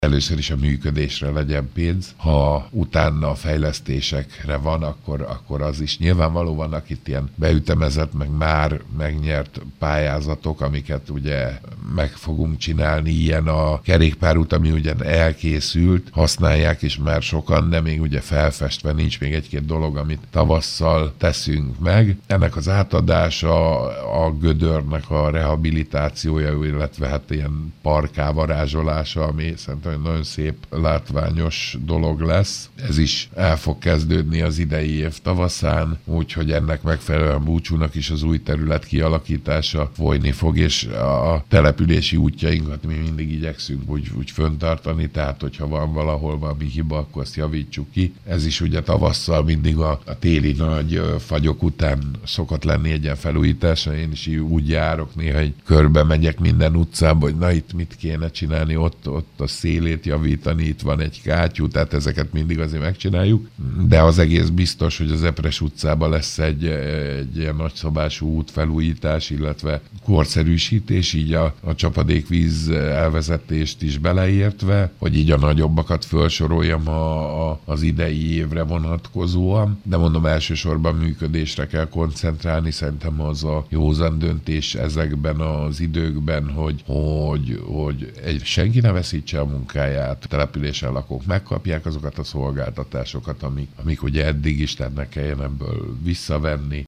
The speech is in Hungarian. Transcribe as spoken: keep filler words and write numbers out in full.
először is a működésre legyen pénz. Ha utána a fejlesztésekre van, akkor, akkor az is. Nyilvánvaló vannak itt ilyen beütemezett, meg már megnyert pályázatok, amiket ugye meg fogunk csinálni. Ilyen a kerékpárút, ami ugyan elkészült, használják is már sokan, de még ugye felfestve nincs, még egy-két dolog, amit tavasszal teszünk meg. Ennek az átadása, a gödörnek a rehabilitációja, illetve hát ilyen parkávarázsolása, ami szerintem egy nagyon szép, látványos dolog lesz. Ez is el fog kezdődni az idei év tavaszán, úgyhogy ennek megfelelően Búcsúnak is az új terület kialakítása folyni fog, és a települési útjainkat mi mindig igyekszünk úgy, úgy föntartani, tehát hogyha van valahol valami hiba, akkor azt javítsuk ki. Ez is ugye tavasszal mindig a, a téli nagy fagyok után szokott lenni egy ilyen felújítás. Én is úgy járok, néha egy körbe megyek minden utcába, hogy na itt mit kéne csinálni, ott, ott a szélét javítani, itt van egy kátyú, tehát ezeket mindig azért megcsináljuk, de az egész biztos, hogy az Epres utcában lesz egy, egy ilyen nagyszabású útfelújítás, illetve korszerűsítés, így a, a csapadékvíz elvezetést is beleértve, hogy így a nagyobbakat felsoroljam a, a, az idei évre vonatkozóan, de mondom, elsősorban működésre kell koncentrálni, szerintem az a józan döntés ezekben az időkben, hogy, hogy, hogy egy, senki ne veszítse a munkáját, a településen lakók megkapják azokat a szolgáltatásokat, amik, amik ugye eddig is, tehát ne kelljen ebből visszavenni.